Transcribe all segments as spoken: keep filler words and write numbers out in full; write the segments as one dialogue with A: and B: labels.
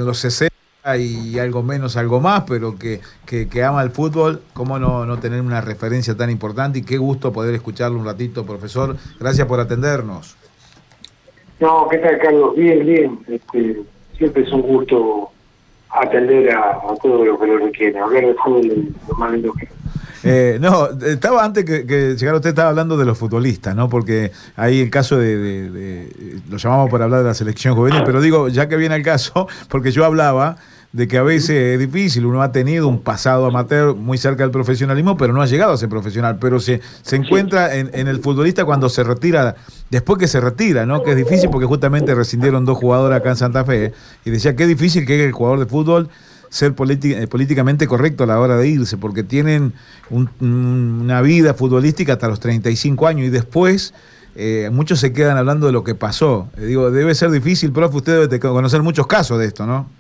A: en los sesenta y algo menos, algo más, pero que, que, que ama el fútbol, cómo no, no tener una referencia tan importante, y qué gusto poder escucharlo un ratito, profesor. Gracias por atendernos.
B: No, ¿qué tal, Carlos? Bien, bien. Este, siempre es un gusto atender a, a todo lo que lo requiere. Hablar de fútbol es lo más lindo que...
A: Eh, no, estaba antes que, que llegara usted, estaba hablando de los futbolistas, ¿no? Porque ahí el caso de, de, de, lo llamamos para hablar de la selección juvenil, pero digo, ya que viene el caso, porque yo hablaba de que a veces es difícil, uno ha tenido un pasado amateur muy cerca del profesionalismo, pero no ha llegado a ser profesional, pero se, se encuentra en, en el futbolista cuando se retira, después que se retira, ¿no? Que es difícil porque justamente rescindieron dos jugadores acá en Santa Fe, ¿eh? Y decía qué difícil que es el jugador de fútbol ser política, políticamente correcto a la hora de irse, porque tienen un, una vida futbolística hasta los treinta y cinco años y después eh, muchos se quedan hablando de lo que pasó. Eh, digo, debe ser difícil, profe, usted debe conocer muchos casos de esto, ¿no?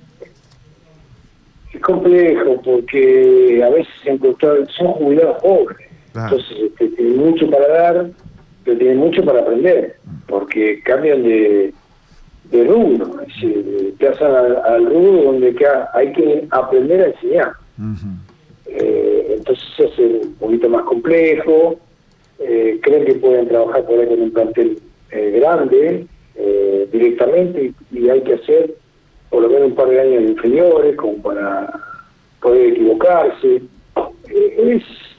B: Es complejo porque a veces se encuentran, son jubilados pobres, claro. Entonces este, tienen mucho para dar, pero tienen mucho para aprender, porque cambian de, de rubro, es decir, te hacen al, al rubro donde hay que aprender a enseñar. Uh-huh. eh, entonces se hace un poquito más complejo, eh, creen que pueden trabajar por ahí en un plantel eh, grande eh, directamente y, y hay que hacer por lo menos un par de años inferiores como para poder equivocarse. Eh, es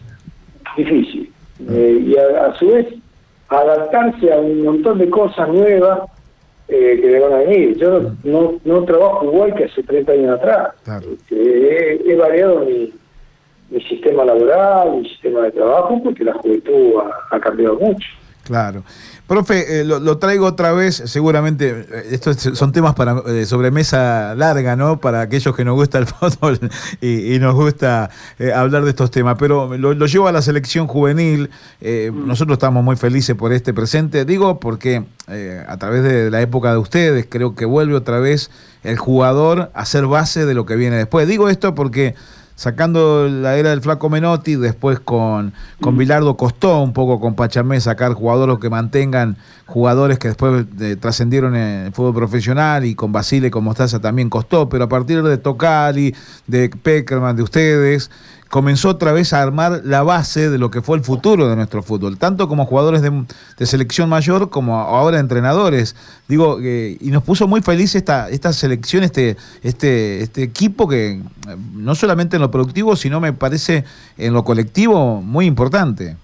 B: difícil. Eh, y a, a su vez adaptarse a un montón de cosas nuevas eh, que le van a venir. Yo no, no, no trabajo igual que hace treinta años atrás. Claro. Este, he, he variado mi, mi sistema laboral, mi sistema de trabajo, porque la juventud ha, ha cambiado mucho.
A: Claro. Profe, eh, lo, lo traigo otra vez, seguramente, eh, estos son temas para eh, sobremesa larga, ¿no? Para aquellos que nos gusta el fútbol y, y nos gusta eh, hablar de estos temas, pero lo, lo llevo a la selección juvenil. Eh, mm. Nosotros estamos muy felices por este presente, digo porque eh, a través de la época de ustedes, creo que vuelve otra vez el jugador a ser base de lo que viene después. Digo esto porque sacando la era del Flaco Menotti, después con, con Bilardo costó un poco con Pachamé sacar jugadores que mantengan jugadores que después eh, trascendieron en el fútbol profesional, y con Basile, con Mostaza también costó, pero a partir de Tocali, de Peckerman, de ustedes, comenzó otra vez a armar la base de lo que fue el futuro de nuestro fútbol, tanto como jugadores de, de selección mayor como ahora entrenadores. Digo, eh, y nos puso muy feliz esta, esta selección, este, este, este equipo que eh, no solamente en lo productivo, sino me parece en lo colectivo muy importante.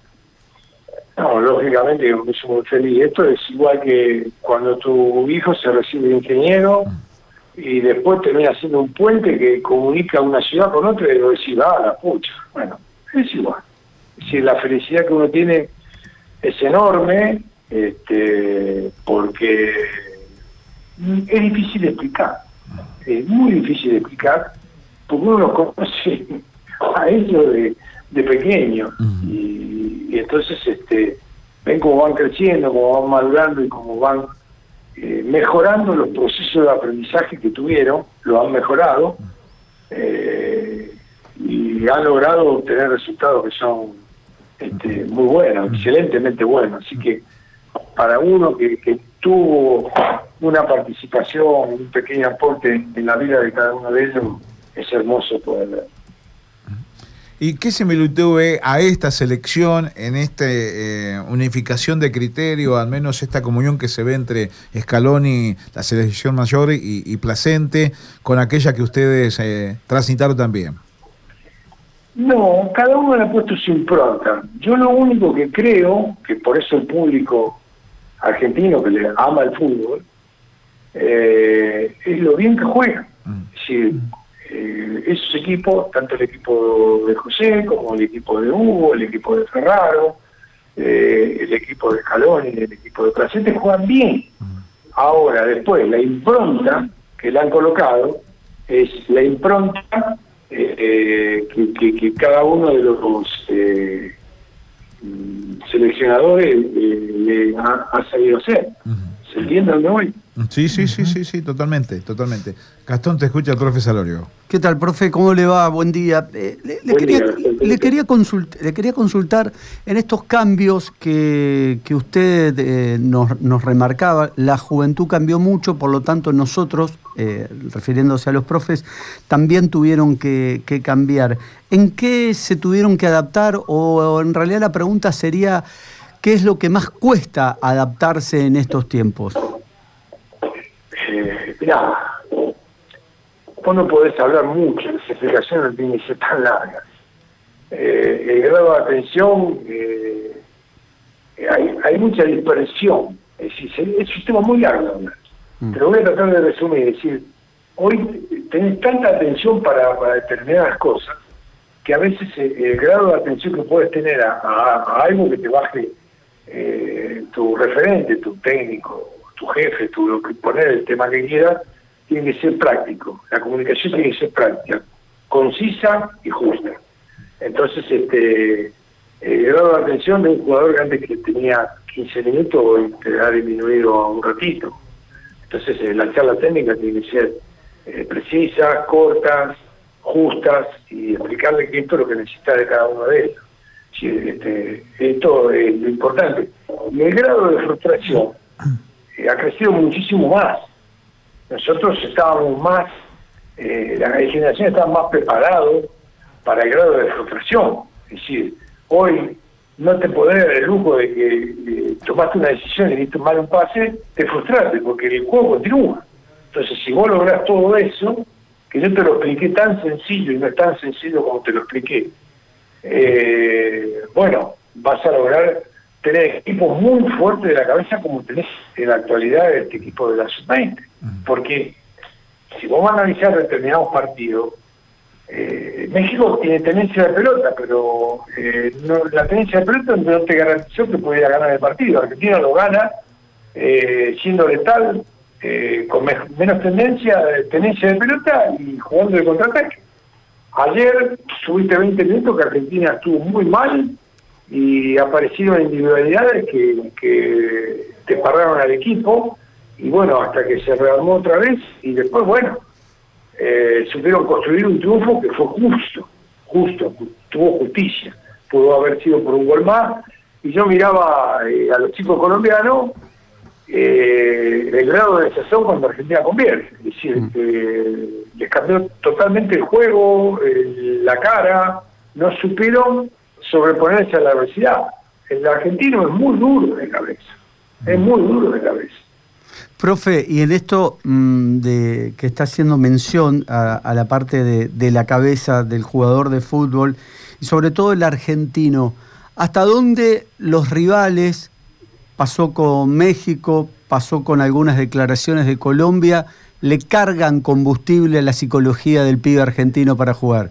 B: No, lógicamente yo me hizo muy feliz. Esto es igual que cuando tu hijo se recibe de ingeniero y después termina siendo un puente que comunica una ciudad con otra y lo decís, ah, la pucha. Bueno, es igual. Es decir, la felicidad que uno tiene es enorme, este, porque es difícil de explicar. Es muy difícil de explicar, porque uno los conoce a ellos de, de pequeño. Uh-huh. Y, y entonces este, ven cómo van creciendo, cómo van madurando y cómo van Eh, mejorando los procesos de aprendizaje que tuvieron, lo han mejorado eh, y han logrado obtener resultados que son este, muy buenos, excelentemente buenos. Así que para uno que, que tuvo una participación, un pequeño aporte en la vida de cada uno de ellos, es hermoso poder ver.
A: ¿Y qué similitud ve a esta selección en esta eh, unificación de criterio, al menos esta comunión que se ve entre Scaloni, la selección mayor, y, y Placente, con aquella que ustedes eh, transitaron también?
B: No, cada uno le ha puesto su impronta. Yo lo único que creo, que por eso el público argentino que le ama el fútbol, eh, es lo bien que juegan. Mm. Es decir, Eh, esos equipos, tanto el equipo de José como el equipo de Hugo, el equipo de Ferraro, eh, el equipo de Scaloni, el equipo de Placente, juegan bien. Ahora, después, la impronta que le han colocado es la impronta eh, que, que, que cada uno de los eh, seleccionadores eh, le ha, ha sabido hacer. ¿Se entiende dónde voy?
A: Sí, sí, sí, sí, sí, totalmente, totalmente. Gastón, te escucha el profe Salorio.
C: ¿Qué tal, profe? ¿Cómo le va? Buen día. Eh, le, le,
B: Buen
C: quería,
B: día.
C: le, quería consult, le quería consultar en estos cambios que, que usted eh, nos, nos remarcaba. La juventud cambió mucho, por lo tanto nosotros, eh, refiriéndose a los profes, también tuvieron que, que cambiar. ¿En qué se tuvieron que adaptar? O, o en realidad la pregunta sería, ¿qué es lo que más cuesta adaptarse en estos tiempos?
B: Eh, mirá, vos no podés hablar mucho, las explicaciones no tienen que ser tan largas. Eh, el grado de atención, eh, hay, hay mucha dispersión, es decir, es un tema muy largo, ¿no? Mm. Pero voy a tratar de resumir, es decir, hoy tenés tanta atención para, para determinadas cosas, que a veces el, el grado de atención que puedes tener a, a, a algo que te baje eh, tu referente, tu técnico, tu jefe, tu lo que poner el tema que quieras, tiene que ser práctico. La comunicación tiene que ser práctica, concisa y justa. Entonces, este el grado de atención de un jugador que antes que tenía quince minutos hoy te ha disminuido a un ratito. Entonces, eh, la charla técnica tiene que ser eh, precisas, cortas, justas y explicarle que esto es lo que necesita de cada uno de ellos. Sí, este, esto es lo importante. Y el grado de frustración eh, ha crecido muchísimo más. Nosotros estábamos más, eh, la generación estaba más preparado para el grado de frustración. Es decir, hoy no te podés dar el lujo de que eh, tomaste una decisión y diste mal un pase, te frustraste porque el juego continúa. Entonces, si vos lográs todo eso, que yo te lo expliqué tan sencillo y no es tan sencillo como te lo expliqué, eh, bueno, vas a lograr tener equipos muy fuertes de la cabeza como tenés en la actualidad este equipo de la sub veinte. Porque si vos vas a analizar determinados partidos, eh, México tiene tenencia de pelota, pero eh, no, la tenencia de pelota no te garantizó que pudiera ganar el partido. Argentina lo gana eh, siendo letal, eh, con me menos tendencia, tenencia de pelota y jugando de contraataque. Ayer subiste veinte minutos que Argentina estuvo muy mal y aparecieron individualidades que, que te pararon al equipo y bueno, hasta que se rearmó otra vez y después, bueno, eh, supieron construir un triunfo que fue justo, justo, tuvo justicia, pudo haber sido por un gol más y yo miraba eh, a los chicos colombianos eh, el grado de desazón cuando Argentina convierte, es decir, mm. eh, les cambió totalmente el juego, el, la cara, no supieron sobreponerse a la adversidad. El argentino es muy duro de cabeza, es muy duro de cabeza.
C: Profe, y en esto mmm, de que está haciendo mención a, a la parte de, de la cabeza del jugador de fútbol, y sobre todo el argentino, ¿hasta dónde los rivales, pasó con México, pasó con algunas declaraciones de Colombia, le cargan combustible a la psicología del pibe argentino para jugar?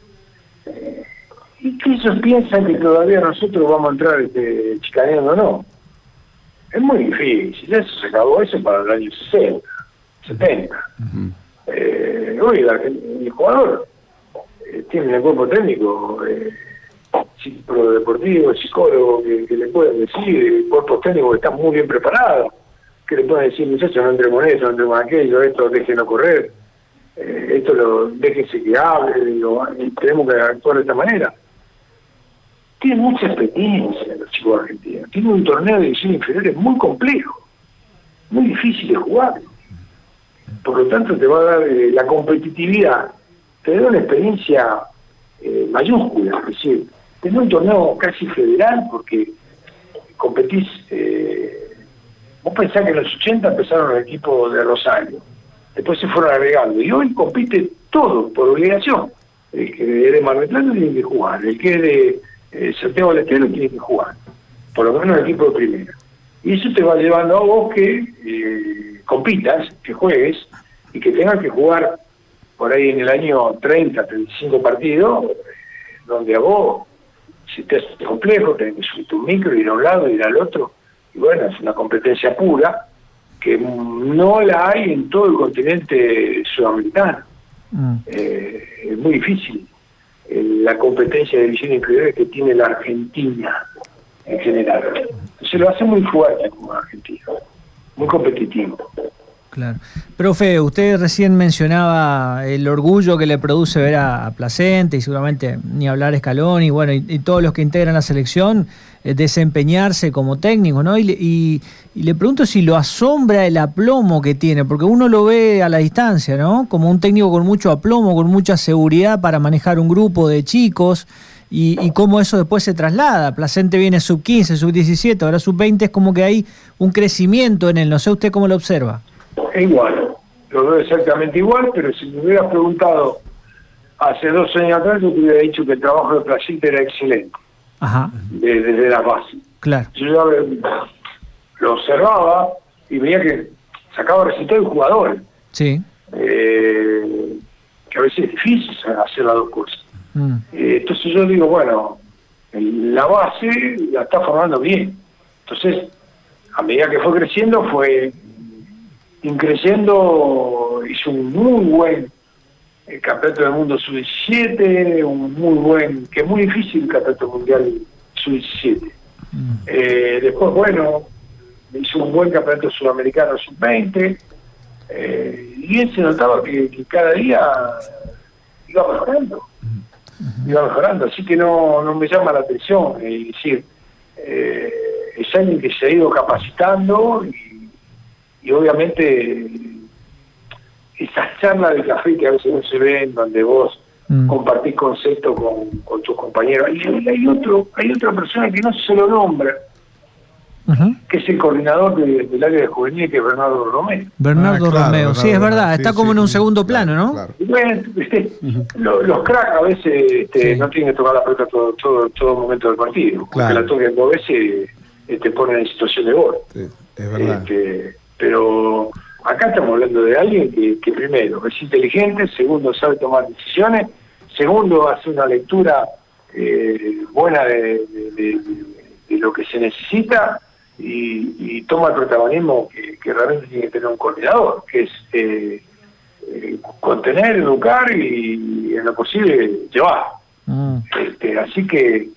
B: Y que ellos piensan que todavía nosotros vamos a entrar este, chicaneando, no. Es muy difícil, eso se acabó eso para el año sesenta, setenta. Uh-huh. eh, hoy el, el jugador eh, tiene el cuerpo técnico, eh, psicólogo deportivo, psicólogo que, que le pueden decir, cuerpos técnicos que están muy bien preparados, que le pueden decir, muchachos, no entremos en eso, no entremos en aquello, esto déjenlo correr, eh, esto lo déjense que hable, lo, tenemos que actuar de esta manera. Tiene mucha experiencia los chicos argentinos. Tiene un torneo de división inferiores muy complejo, muy difícil de jugar. Por lo tanto, te va a dar eh, la competitividad, te da una experiencia eh, mayúscula. Es decir, tener un torneo casi federal porque competís. Eh, vos pensás que en los ochenta empezaron los equipos de Rosario, después se fueron agregando y hoy compite todo por obligación. El que es de Mar del Plata tiene que jugar, el que es de Eh, Santiago del Estero tiene que jugar, por lo menos el equipo de primera. Y eso te va llevando a vos que eh, compitas, que juegues, y que tengas que jugar por ahí en el año treinta, treinta y cinco partidos, eh, donde a vos, si te hace complejo, tenés que subir tu micro, ir a un lado, ir al otro, y bueno, es una competencia pura, que no la hay en todo el continente sudamericano. Mm. Eh, es muy difícil la competencia de división inferior que tiene la Argentina en general. Se lo hace muy fuerte como argentino, muy competitivo.
D: Claro. Profe, usted recién mencionaba el orgullo que le produce ver a, a Plasencia y seguramente ni hablar Scaloni y bueno, y, y todos los que integran la selección eh, desempeñarse como técnico, ¿no? Y, y, y le pregunto si lo asombra el aplomo que tiene, porque uno lo ve a la distancia, ¿no? Como un técnico con mucho aplomo, con mucha seguridad para manejar un grupo de chicos y, y cómo eso después se traslada. Plasencia viene sub quince, sub diecisiete, ahora sub veinte, es como que hay un crecimiento en él, no sé usted cómo lo observa.
B: Igual, lo veo exactamente igual, pero si me hubieras preguntado hace dos años atrás, yo te hubiera dicho que el trabajo de Plasencia era excelente.
D: Ajá.
B: De, desde la base.
D: Claro.
B: Yo ya lo observaba y veía que sacaba resultados de jugadores.
D: Sí.
B: Eh, que a veces es difícil hacer las dos cosas.
D: Mm.
B: Eh, entonces yo digo, bueno, la base la está formando bien. Entonces, a medida que fue creciendo, fue increciendo, hizo un muy buen el campeonato del mundo sub diecisiete, un muy buen, que es muy difícil el campeonato mundial sub diecisiete. Mm. Eh, después, bueno, hizo un buen campeonato sudamericano sub veinte, eh, y él se notaba que, que cada día iba mejorando, mm. iba mejorando, así que no, no me llama la atención, es decir, eh, es alguien que se ha ido capacitando y Y obviamente esas charlas de café que a veces no se ven, donde vos mm. compartís conceptos con, con tus compañeros. Y hay otro, hay otra persona que no se lo nombra, uh-huh. que es el coordinador de, del área de juvenil, que es Bernardo Romeo.
D: Bernardo ah, claro, Romeo, Bernardo, sí, es verdad, sí, está como sí, en un segundo sí, plano, ¿no?
B: Claro. Bueno, este, uh-huh. los, los cracks a veces este, sí. no tienen que tocar la pelota todo, todo, todo momento del partido, claro. porque la toquen dos veces eh, te ponen en situación de gol.
A: Sí, es verdad.
B: Este, pero acá estamos hablando de alguien que, que primero es inteligente, segundo sabe tomar decisiones, segundo hace una lectura eh, buena de, de, de, de lo que se necesita y, y toma el protagonismo que, que realmente tiene que tener un coordinador, que es eh, eh, contener, educar y, y en lo posible llevar. Mm. Este, así que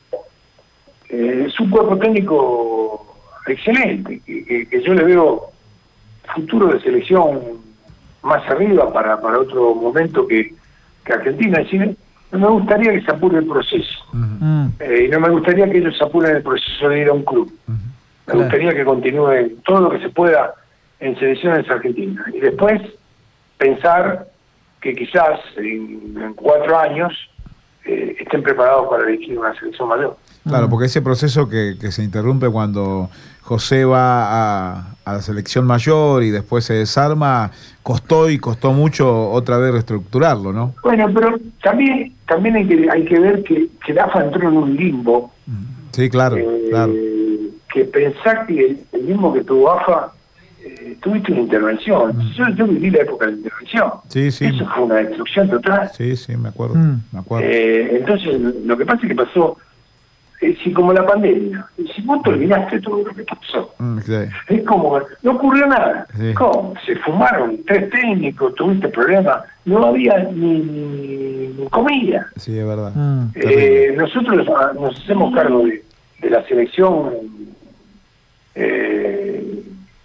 B: eh, es un cuerpo técnico excelente, que, que, que yo le veo futuro de selección más arriba para, para otro momento que, que Argentina. Es decir, no me gustaría que se apure el proceso. Uh-huh. eh, y no me gustaría que ellos se apuren el proceso de ir a un club. Uh-huh. Me claro. gustaría que continúe todo lo que se pueda en selecciones argentinas. Y después pensar que quizás en, en cuatro años eh, estén preparados para dirigir una selección mayor.
A: Claro, porque ese proceso que, que se interrumpe cuando José va a, a la selección mayor y después se desarma, costó y costó mucho otra vez reestructurarlo, ¿no?
B: Bueno, pero también también hay que hay que ver que, que la A F A entró en un limbo.
A: Sí, claro, eh, claro.
B: Que pensar que el, el limbo que tuvo A F A, eh, tuviste una intervención. Mm. Yo, yo viví la época de la intervención.
A: Sí, sí.
B: Eso fue una destrucción total.
A: Sí, sí, me acuerdo. Mm. Me acuerdo.
B: Eh, entonces, lo que pasa es que pasó... Eh, si como la pandemia, si vos te olvidaste todo lo que pasó, mm, sí. es como, no ocurrió nada. Sí. ¿Cómo? Se fumaron tres técnicos, tuviste problemas, no había ni, ni comida.
A: Sí, es verdad.
B: Mm, eh, nosotros nos hacemos cargo de, de la selección eh,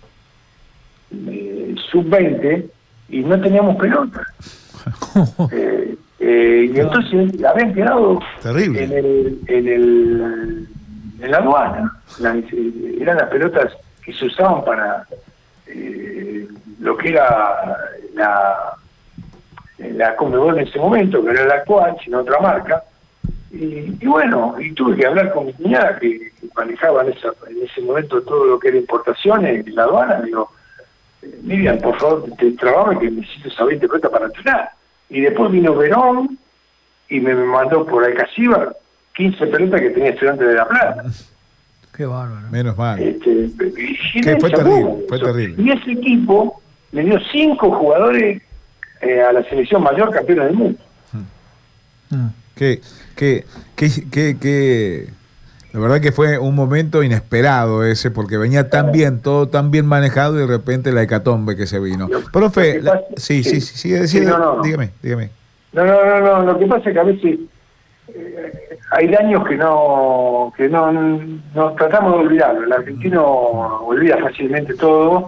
B: eh, sub veinte y no teníamos pelota. eh, Eh, y entonces habían quedado
A: terrible
B: en el en el en la aduana. La, eran las pelotas que se usaban para eh, lo que era la la Conmebol en ese momento, que no era la actual, sino otra marca. Y, y bueno, y tuve que hablar con mi cuñada que, que manejaba en, esa, en ese momento todo lo que era importaciones en la aduana. Digo, Miriam, por favor, te trabajo que necesito esa veinte pelotas para entrenar. Y después vino Verón y me mandó por Alcacíbar quince pelotas que tenía Estudiantes de La Plata.
D: Qué bárbaro.
A: Menos mal.
B: Este, y,
A: que fue terrible, fue terrible.
B: Y ese equipo le dio cinco jugadores eh, a la selección mayor campeona del mundo.
A: Mm. Que, que, que, que, que, la verdad que fue un momento inesperado ese, porque venía tan bien, todo tan bien manejado y de repente la hecatombe que se vino. Lo, Profe, la, pasa, sí, sí, sí, sí, sí, sí no, no, dígame, dígame.
B: No, no, no, no, lo que pasa es que a veces eh, hay daños que no, que no, no tratamos de olvidarlo. El argentino olvida fácilmente todo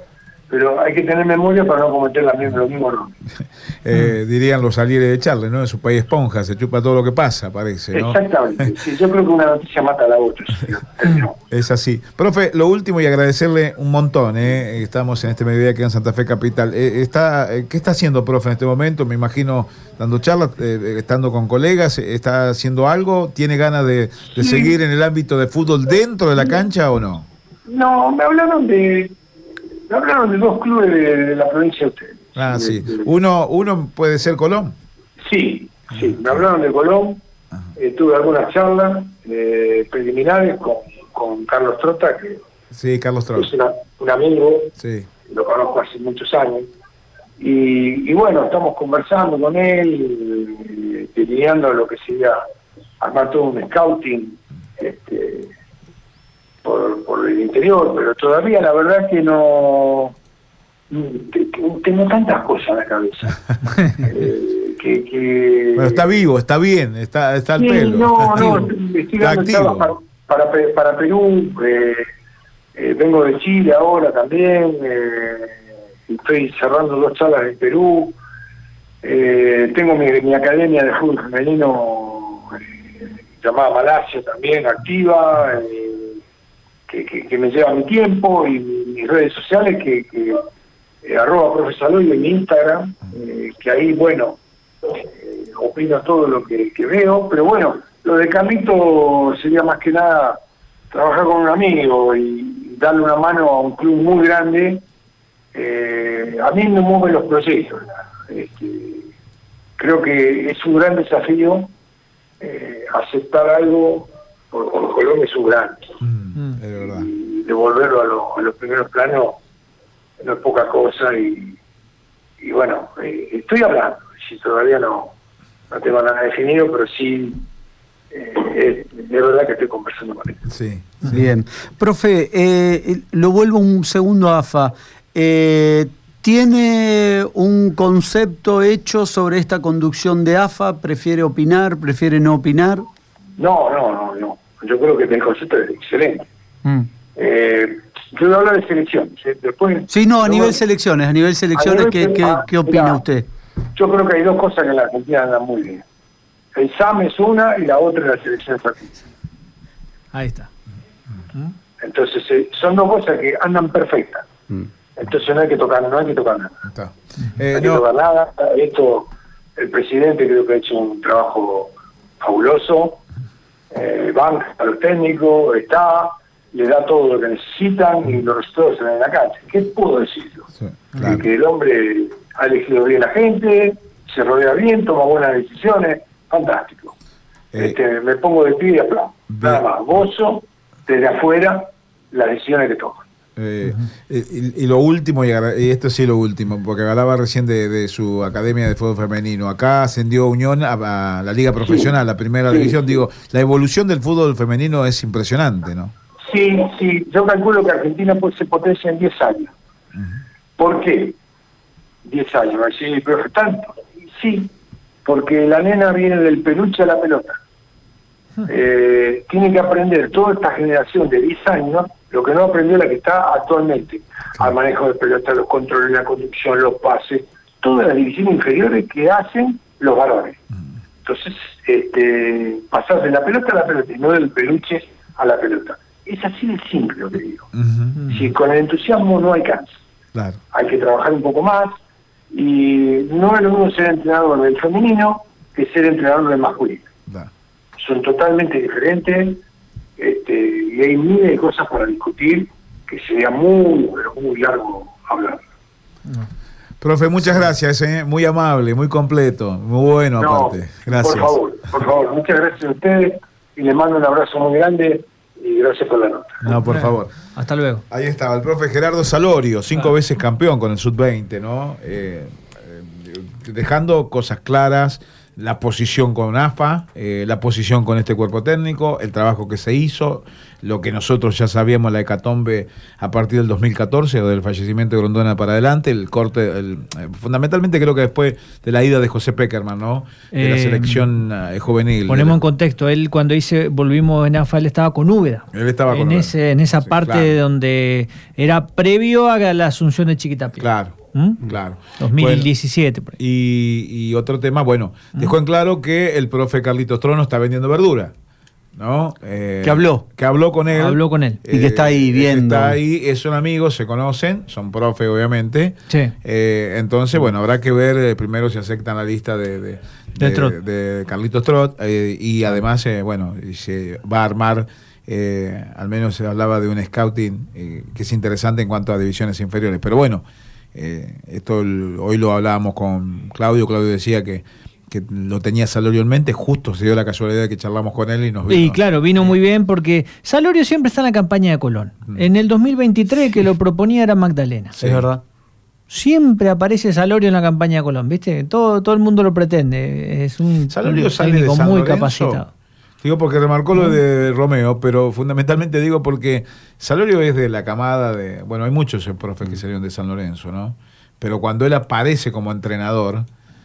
B: pero hay que tener memoria para no cometer la misma, lo mismo error.
A: eh, dirían los alieres de Charles, ¿no? En su país esponja, se chupa todo lo que pasa, parece, ¿no?
B: Exactamente. Sí, yo creo que una noticia mata a la otra.
A: Es así. Profe, lo último y agradecerle un montón, ¿eh? Estamos en este mediodía aquí en Santa Fe Capital. Eh, está, eh, ¿Qué está haciendo, profe, en este momento? Me imagino dando charlas, eh, estando con colegas, ¿está haciendo algo? ¿Tiene ganas de, de
B: Sí.
A: seguir en el ámbito de fútbol dentro de la cancha o no?
B: No, me hablaron de me hablaron de dos clubes de, de la provincia de ustedes.
A: Ah, sí.
B: De- de-
A: Uno, uno puede ser Colón.
B: Sí, sí, me hablaron de Colón, eh, tuve algunas charlas eh, preliminares con, con Carlos Trota, que
A: Sí, Carlos
B: es
A: Trauss.
B: una- un amigo,
A: Sí.
B: lo conozco hace muchos años, y, y bueno, estamos conversando con él, eh, delineando lo que sería armar todo un scouting este, por, por el interior, pero todavía la verdad que no... que- que tengo tantas cosas en la cabeza. eh, que, que...
A: Bueno, está vivo, está bien, está, está al
B: Sí,
A: pelo.
B: no,
A: está
B: no,
A: activo.
B: estoy
A: Está
B: dando charlas para,
A: activo.
B: para, Pe- para Perú, eh, eh, vengo de Chile ahora también, eh, estoy cerrando dos charlas en Perú, eh, tengo mi, mi academia de fútbol femenino eh, llamada Malasia también, activa, eh, que, que, que me lleva mi tiempo, y mis redes sociales que... que eh, arroba profesaloide en mi Instagram, eh, que ahí, bueno, eh, opino todo lo que, que veo, pero bueno, lo de Carlito sería más que nada trabajar con un amigo y darle una mano a un club muy grande. Eh, a mí me mueven los proyectos. Este, creo que es un gran desafío eh, aceptar algo, por, por Colombia es un gran,
A: Mm, es verdad.
B: y devolverlo a, lo- a los primeros planos no es poca cosa, y, y bueno, eh, estoy hablando, si todavía no, no tengo nada definido, pero sí, eh, es, es verdad que estoy conversando con él.
A: Sí.
C: Bien. Profe, eh, lo vuelvo un segundo a AFA. Eh, ¿Tiene un concepto hecho sobre esta conducción de AFA? ¿Prefiere opinar? ¿Prefiere no opinar?
B: No, no, no, no. Yo creo que el concepto es excelente.
C: Mm.
B: Eh, yo voy a hablar de selecciones. ¿eh? Después,
C: Sí, no, a
B: yo-
C: nivel selecciones, a nivel selecciones,
B: a nivel
C: ¿qué,
B: se-
C: qué,
B: ah,
C: qué opina
B: mirá,
C: usted?
B: Yo creo que hay dos cosas que en la Argentina andan muy bien. El S A M es una y la otra es la selección de franquicia.
D: Ahí está.
B: Entonces, eh, son dos cosas que andan perfectas.
C: Mm.
B: Entonces no hay que tocar, no hay que tocar nada.
A: Está.
B: No
A: Eh,
B: hay que
A: no,
B: tocar nada. Esto, el presidente creo que ha hecho un trabajo fabuloso. Eh, banca a los técnicos, está, le da todo lo que necesitan y los resultados se ven en la cancha. ¿Qué puedo decir yo?
A: sí,
B: Que-
A: claro.
B: Que el hombre ha elegido bien a la gente, se rodea bien, toma buenas decisiones, fantástico.
A: Eh,
B: Este, me pongo de pie y aplaudo. Nada
A: bien.
B: más, gozo desde afuera las decisiones que toman.
A: Eh, y, y lo último, y, agra- y esto sí lo último, porque hablaba recién de, de su academia de fútbol femenino. Acá ascendió Unión a, a la liga profesional, la primera
B: Sí,
A: división.
B: sí.
A: Digo, la evolución del fútbol femenino es impresionante, ¿no?
B: Sí, sí, yo calculo que Argentina pues, se potencia en diez años. ¿Por qué? diez años, así, pero tanto. Sí, porque la nena viene del peluche a la pelota. Eh, tiene que aprender toda esta generación de diez años lo que no aprendió la que está actualmente, al manejo de pelota, los controles, la conducción, los pases, todas las divisiones inferiores que hacen los varones. Entonces, este, pasar de la pelota a la pelota y no del peluche a la pelota. Es así de simple lo que digo.
A: Ujú,
B: Si con el entusiasmo no alcanza,
A: claro.
B: hay que trabajar un poco más, y no es lo mismo ser entrenador del femenino que ser entrenador del masculino.
A: Da.
B: Son totalmente diferentes, este, y hay miles de cosas para discutir que sería muy, pero muy largo hablar.
A: Profe, muchas gracias, ¿eh? Muy amable, muy completo, muy bueno
B: No,
A: aparte. Gracias.
B: por favor, por favor, muchas gracias a ustedes y les mando un abrazo muy grande y gracias por la nota.
A: No, por favor.
D: Hasta luego.
A: Ahí estaba el profe Gerardo Salorio, cinco veces campeón con el sub veinte, ¿no? Eh, eh, dejando cosas claras, la posición con A F A, eh, la posición con este cuerpo técnico, el trabajo que se hizo, lo que nosotros ya sabíamos, la hecatombe a partir del dos mil catorce o del fallecimiento de Grondona para adelante, el corte, el, eh, fundamentalmente creo que después de la ida de José Peckerman, ¿no? De eh, la selección eh, juvenil.
D: Ponemos
A: la,
D: en contexto, él cuando dice volvimos en A F A, él estaba con Úbeda.
A: Él estaba con
D: en
A: Úbeda.
D: Ese, en esa sí, parte claro. donde era previo a la asunción de Chiquitapia.
A: Claro.
D: ¿Mm?
A: Claro.
D: dos mil diecisiete.
A: Bueno, y, y otro tema, bueno, ¿Mm? dejó en claro que el profe Carlitos Trono está vendiendo verdura, ¿no? Eh,
C: que habló.
A: Que habló con él.
D: Habló con él.
A: Eh,
C: y que está ahí viendo.
A: Está ahí, son amigos, se conocen, son profe, obviamente.
D: Sí.
A: Eh, entonces, bueno, habrá que ver eh, primero si aceptan la lista de, de, de, de, de Carlitos Trot. Eh, y además, eh, bueno, se va a armar. Eh, al menos se hablaba de un scouting eh, que es interesante en cuanto a divisiones inferiores. Pero bueno. Eh, esto el, hoy lo hablábamos con Claudio, Claudio decía que, que lo tenía Salorio en mente, justo se dio la casualidad de que charlamos con él y nos vino.
D: Y claro, vino muy bien porque Salorio siempre está en la campaña de Colón. Mm. En el dos mil veintitrés que lo proponía era Magdalena.
C: Sí. Es verdad.
D: Siempre aparece Salorio en la campaña de Colón, ¿viste? Todo, todo el mundo lo pretende. Es un,
A: Salorio
D: un
A: sale
D: técnico
A: de San
D: muy
A: Lorenzo.
D: capacitado.
A: Digo porque remarcó lo de Romeo, pero fundamentalmente digo porque Salorio es de la camada de... Bueno, hay muchos profes que salieron de San Lorenzo, ¿no? Pero cuando él aparece como entrenador,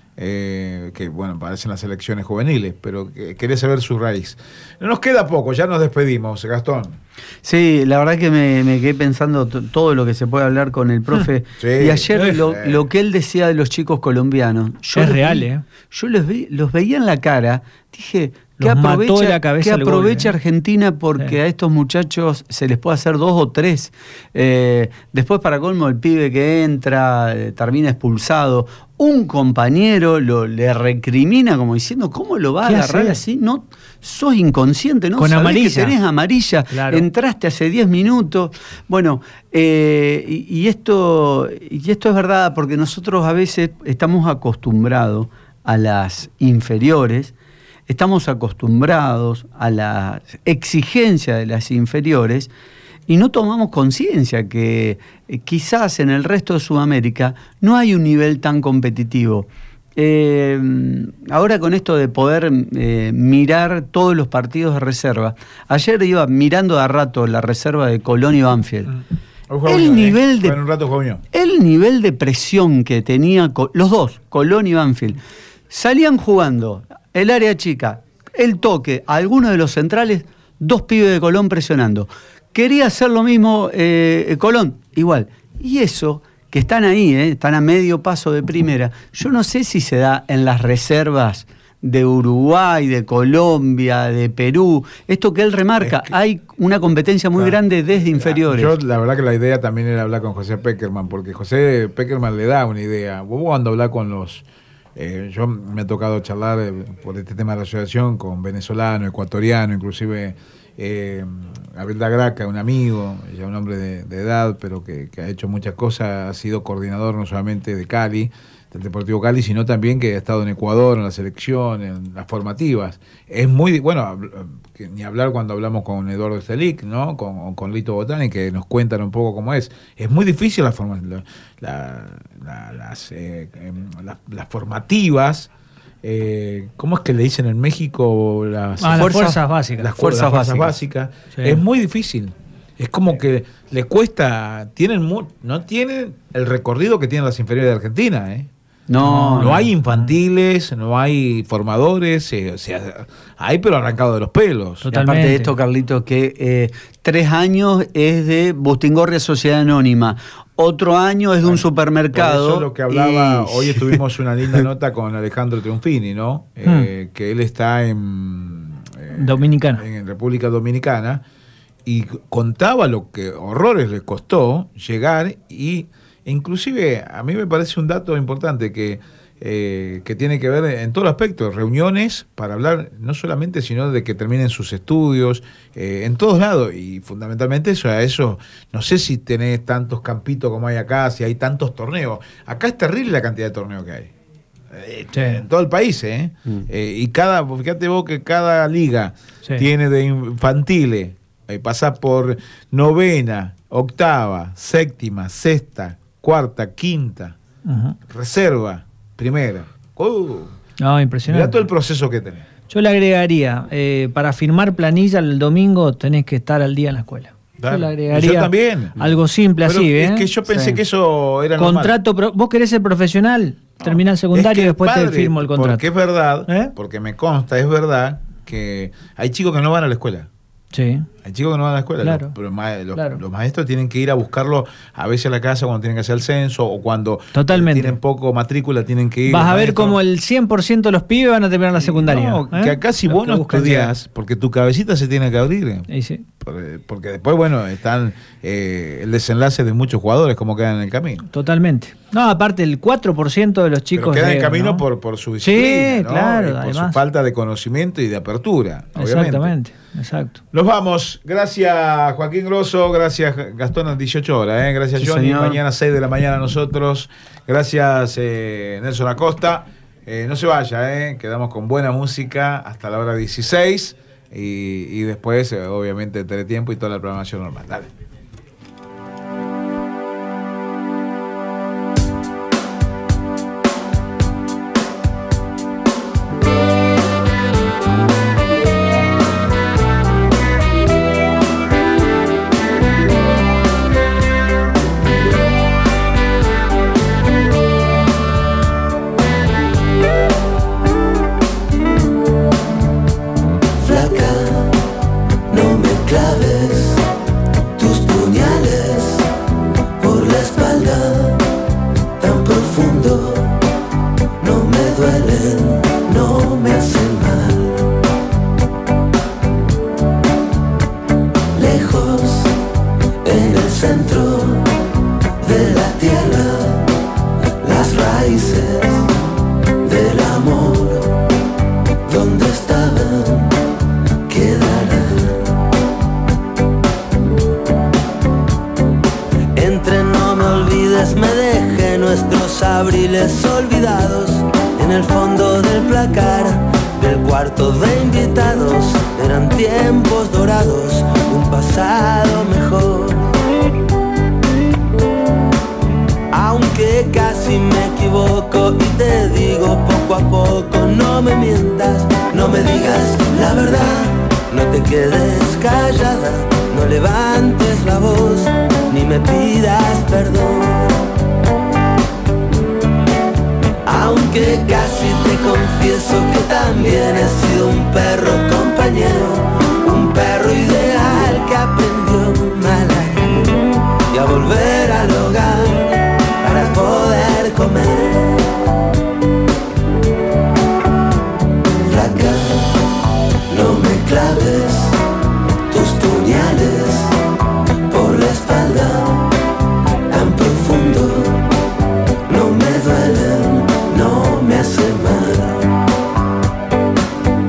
A: eh, que bueno, aparecen las selecciones juveniles, pero que, quería saber su raíz. Nos queda poco, ya nos despedimos, Gastón.
C: Sí, la verdad que me, me quedé pensando t- todo lo que se puede hablar con el profe.
A: Sí,
C: y ayer
A: sí.
C: lo, lo que él decía de los chicos colombianos. Yo
D: es
C: los
D: real,
C: vi,
D: ¿eh?
C: Yo los, vi, los veía en la cara, dije... Que
D: Los mató
C: aprovecha,
D: de la cabeza
C: que
D: el
C: aproveche
D: gol, ¿eh?
C: Argentina porque sí. a estos muchachos se les puede hacer dos o tres. Eh, después, para colmo, el pibe que entra eh, termina expulsado. Un compañero lo, le recrimina como diciendo, ¿cómo lo va a agarrar hacer? Así? No, sos inconsciente, ¿no?
D: Con
C: Sabés
D: amarilla.
C: que tenés amarilla,
D: claro.
C: Entraste hace diez minutos. Bueno, eh, y, y, esto, y esto es verdad porque nosotros a veces estamos acostumbrados a las inferiores. Estamos acostumbrados a la exigencia de las inferiores y no tomamos conciencia que eh, quizás en el resto de Sudamérica no hay un nivel tan competitivo. Eh, ahora con esto de poder eh, mirar todos los partidos de reserva, ayer iba mirando a rato la reserva de Colón y Banfield.
A: Mm.
C: El,
A: bien,
C: nivel
A: eh.
C: de,
A: un rato
C: el nivel de presión que tenía los dos, Colón y Banfield, salían jugando el área chica, el toque, algunos de los centrales, dos pibes de Colón presionando. Quería hacer lo mismo eh, Colón, igual. Y eso, que están ahí, eh, están a medio paso de primera, yo no sé si se da en las reservas de Uruguay, de Colombia, de Perú. Esto que él remarca, es que, hay una competencia muy claro, grande desde inferiores.
A: Yo la verdad que la idea también era hablar con José Peckerman, porque José Peckerman le da una idea. Vos cuando hablar con los... Eh, yo me ha tocado charlar eh, por este tema de la asociación con venezolano, ecuatoriano, inclusive eh, Abel Graca, un amigo, ya un hombre de, de edad, pero que, que ha hecho muchas cosas, ha sido coordinador no solamente de Cali, del Deportivo Cali, sino también que ha estado en Ecuador, en la selección, en las formativas. Es muy, bueno, que ni hablar cuando hablamos con Eduardo Stelic, ¿no? Con, con Lito Botani, que nos cuentan un poco cómo es. Es muy difícil la forma, la, la, la, las, eh, las, las formativas. Eh, ¿Cómo es que le dicen en México? Las,
D: ah,
A: fuerzas,
D: las fuerzas básicas.
A: Las fuerzas,
C: fuerzas
A: básicas.
C: básicas.
A: básicas. Sí. Es muy difícil. Es como que le cuesta, tienen muy, no tienen el recorrido que tienen las inferiores de Argentina, ¿eh?
C: No,
A: no, no hay infantiles, no hay formadores, eh, o sea, hay pero arrancado de los pelos.
C: Totalmente. Aparte de esto, Carlito, que eh, tres años es de Bustingorria Sociedad Anónima, otro año es de un supermercado.
A: Eso es lo que hablaba,
C: y...
A: hoy estuvimos una linda nota con Alejandro Triunfini, ¿no? Eh, hmm. Que él está en,
D: eh, Dominicana.
A: en República Dominicana y contaba lo que horrores les costó llegar y... Inclusive, a mí me parece un dato importante que, eh, que tiene que ver en todo aspecto, reuniones para hablar no solamente, sino de que terminen sus estudios, eh, en todos lados, y fundamentalmente eso, a eso, no sé si tenés tantos campitos como hay acá, si hay tantos torneos. Acá es terrible la cantidad de torneos que hay. Eh, sí. En todo el país, ¿eh? Mm. eh y cada, fíjate vos que cada liga sí. tiene de infantiles, eh, pasás por novena, octava, séptima, sexta, cuarta, quinta, uh-huh. reserva, primera. Uh,
D: No, impresionante.
A: Mirá todo el proceso que tenés.
D: Yo le agregaría, eh, para firmar planilla el domingo tenés que estar al día en la escuela.
A: Claro.
D: Yo le agregaría
A: Yo también.
D: algo simple
A: Pero
D: así, ¿eh?
A: Es que yo pensé
C: Sí.
A: que eso era normal.
D: Contrato, pro- vos querés ser profesional, termina el secundario
A: Es que
D: y después
A: padre,
D: te firmo el contrato.
A: Porque es verdad,
D: ¿Eh?
A: porque me consta, es verdad que hay chicos que no van a la escuela.
D: Sí.
A: Hay chicos que no van a la escuela.
D: Claro.
A: Los, pero ma- los-
D: Claro.
A: los maestros tienen que ir a buscarlo a veces a la casa cuando tienen que hacer el censo o cuando
D: Totalmente.
A: tienen poco matrícula tienen que ir.
D: Vas
A: los
D: a ver
A: maestros.
D: cómo el cien por ciento de los pibes van a terminar la secundaria.
A: No,
D: ¿eh?
A: que acá si
D: Los
A: vos
D: que
A: no
D: buscan
A: estudiás, porque tu cabecita se tiene que abrir.
D: llegar. Y sí,
A: Por- Porque después, bueno, están eh, el desenlace de muchos jugadores como quedan en el camino.
D: totalmente. No, aparte el cuatro por ciento de los chicos...
A: Pero quedan en el
D: llegan,
A: camino
D: ¿no?
A: por, por su
D: Sí,
A: disciplina, ¿no?
D: claro,
A: Y por
D: además.
A: su falta de conocimiento y de apertura, obviamente.
D: Exactamente, exacto.
A: Nos vamos. Gracias, Joaquín Grosso. Gracias, Gastón, a dieciocho horas. ¿eh? Gracias,
C: Sí,
A: Johnny.
C: señor.
A: Mañana seis de la mañana nosotros. Gracias, eh, Nelson Acosta. Eh, no se vaya, ¿eh? Quedamos con buena música hasta la hora dieciséis. Y, y después, eh, obviamente, Teletiempo y toda la programación normal. Dale.
E: Flaca, no me claves tus puñales por la espalda tan profundo. No me duelen, no me hacen mal. Lejos, en el centro de la tierra, las raíces del amor, donde estaban, quedarán. Entre no me olvides, me dejé nuestros abriles olvidados en el fondo del placar del cuarto de invitados. Eran tiempos dorados, un pasado mejor. Aunque casi me equivoco y te digo poco a poco, no me mientas, no me digas la verdad, no te quedes callada, no levantes la voz, ni me pidas perdón. Aunque casi te confieso que también he sido un perro compañero, un perro ideal que aprendió mal a ir y a volver al hogar para poder comer. Flaca, no me claves tus puñales por la espalda tan profundo. No me duelen, no me hacen mal.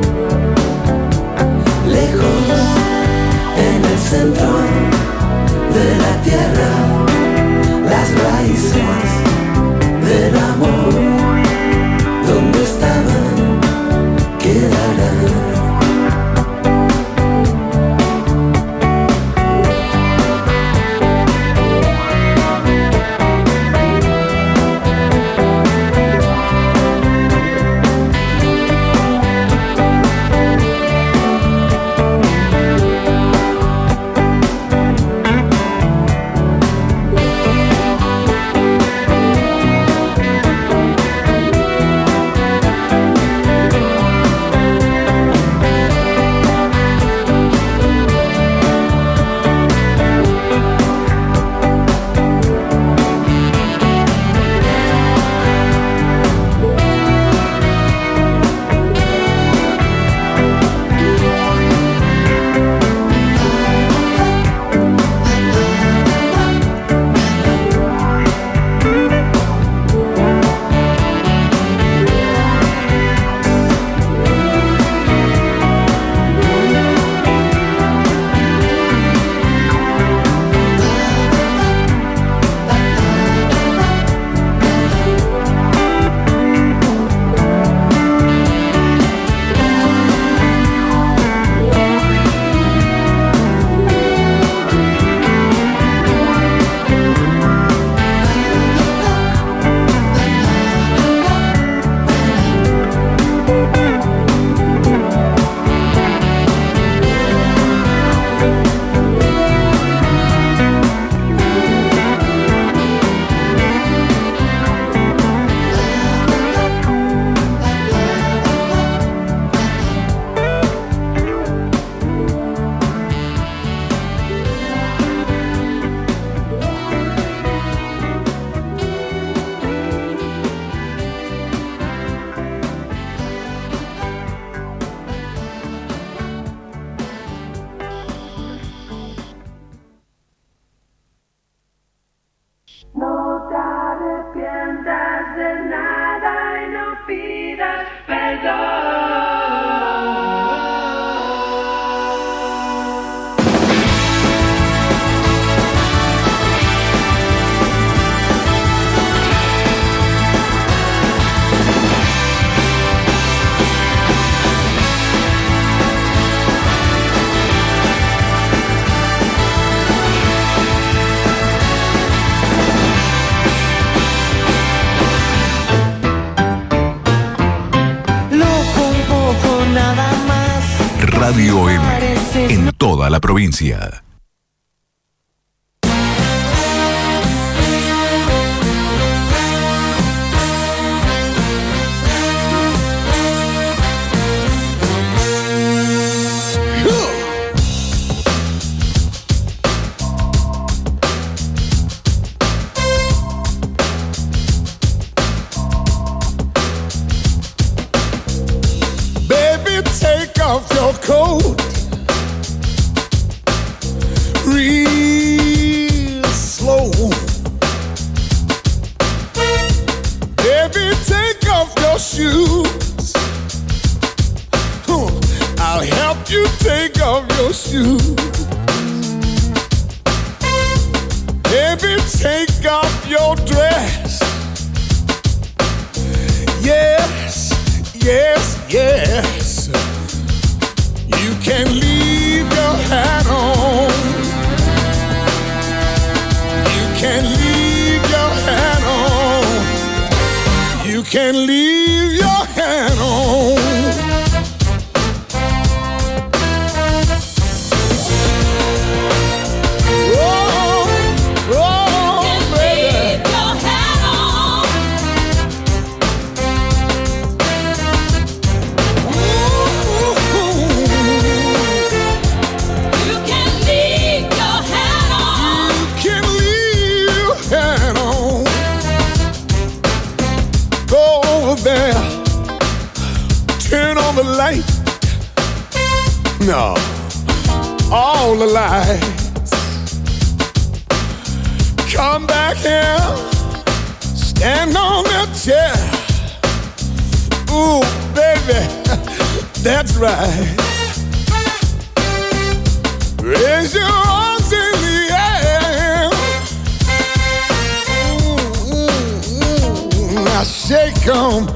F: Radio M en toda la provincia.
G: Off your coat real slow. Baby, take off your shoes. I'll help you take off your shoes. Baby, take off your dress. Yes, yes, yes. You can leave your hat on. You can leave your hat on. You can leave your hat on. Oh, oh, baby. Leave your hat on. There, turn on the light. No, all the lights. Come back here, stand on that chair. Ooh, baby, that's right. Raise your arms in the air. Ooh, ooh, ooh. Now shake 'em.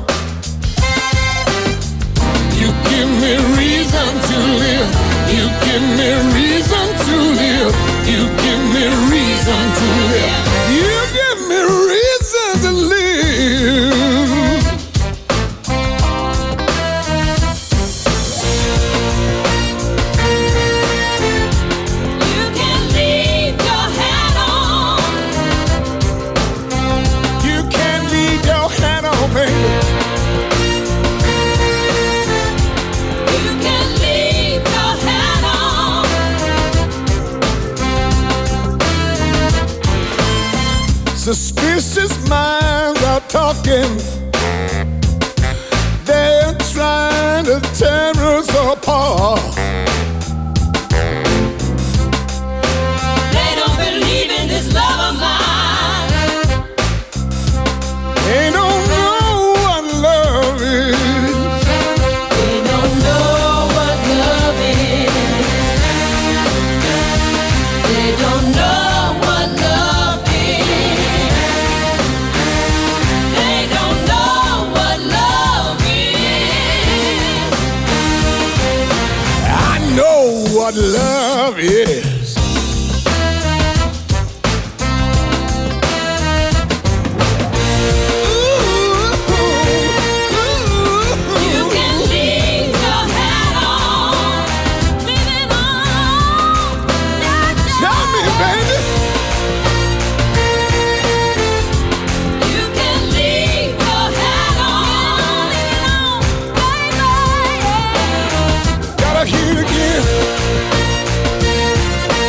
G: You give me reason to live. You give me reason to live. You give me reason to live. You give me reason to live. You can leave your hat on. You can leave your hat on, baby. Suspicious minds are talking. They're trying to tear us apart. They don't believe in this love of mine. They don't know what love is. They don't know what love is. They don't know what love is. What love is. You can leave your hat on. Leave it on. Tell me, baby. You can leave your hat on. Leave it on, baby. Gotta hear it again.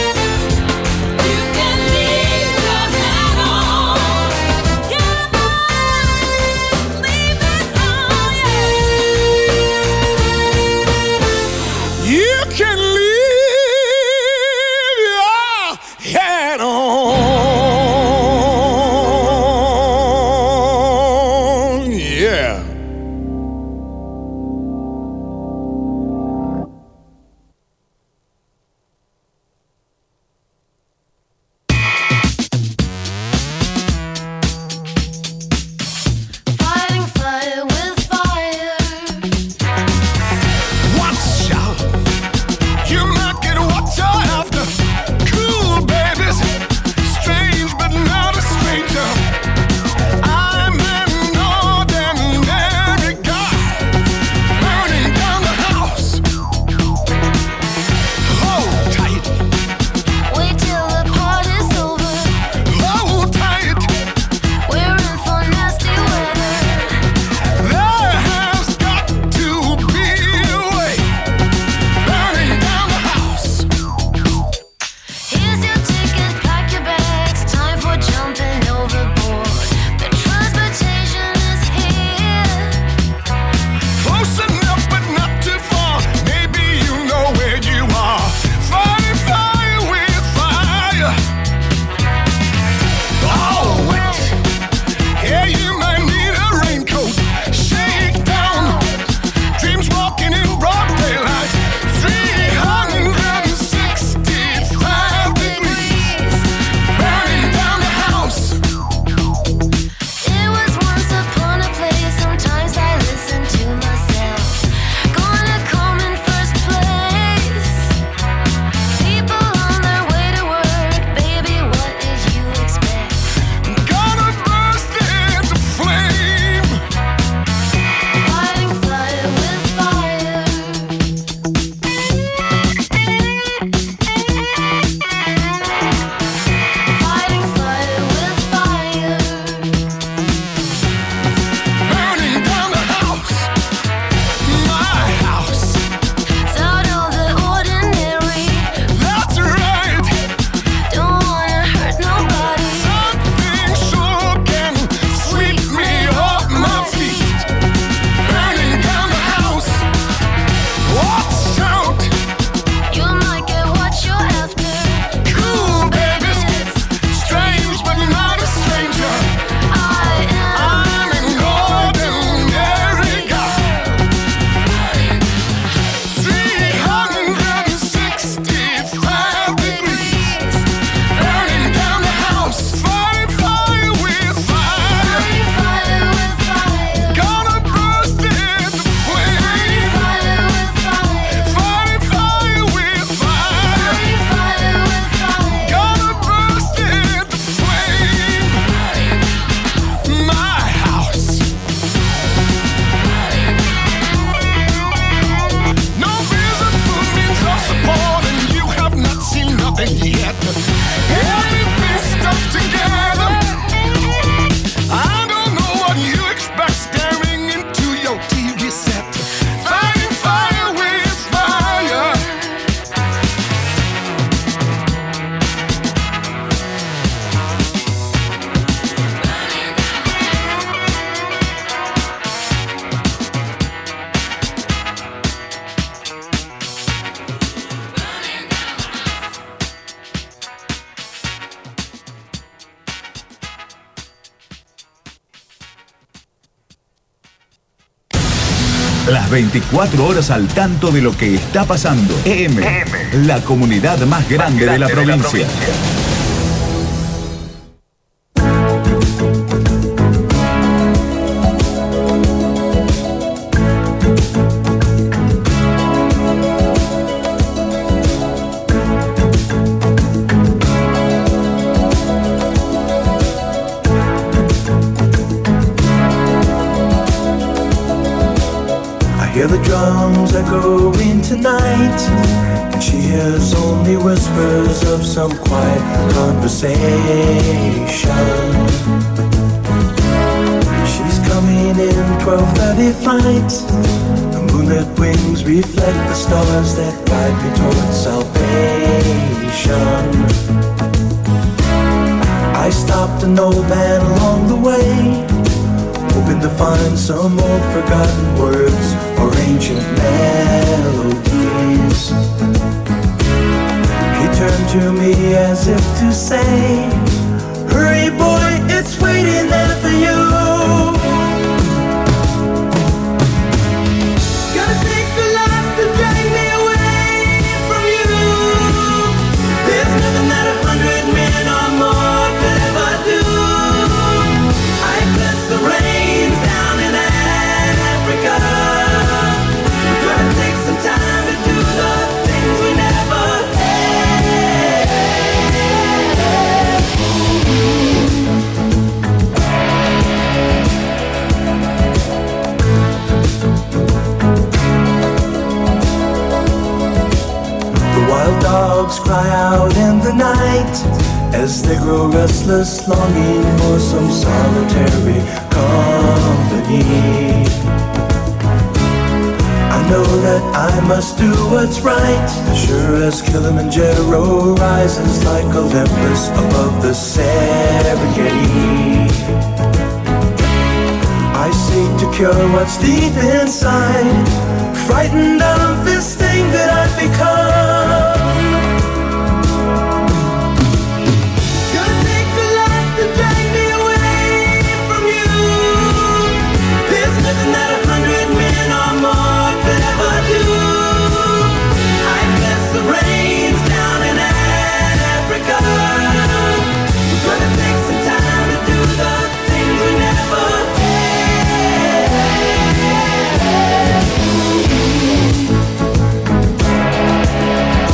F: Las veinticuatro horas al tanto de lo que está pasando. E M, la comunidad más grande, más grande de la de provincia. La provincia.
H: Hear the drums echoing tonight, and she hears only whispers of some quiet conversation. She's coming in twelve thirty flight. The moonlit wings reflect the stars that guide me towards salvation. I stopped an old man along the way, hoping to find some old forgotten words or ancient melodies. He turned to me as if to say, hurry boy, it's waiting there for you. Gotta take a lot to drag me away from you. There's nothing that a hundred men or more could ever do. I bless the rains down in Africa. We're gonna take some time to do the things we never had. The wild dogs cry out in the night as they grow restless, longing for some solitary company. I know that I must do what's right, sure as Kilimanjaro rises like Olympus above the Serengeti. I seek to cure what's deep inside, frightened of this thing that I've become. Nothing that a hundred men or more could ever do. I bless the rains down in Africa. We're gonna take some time to do the things we never had.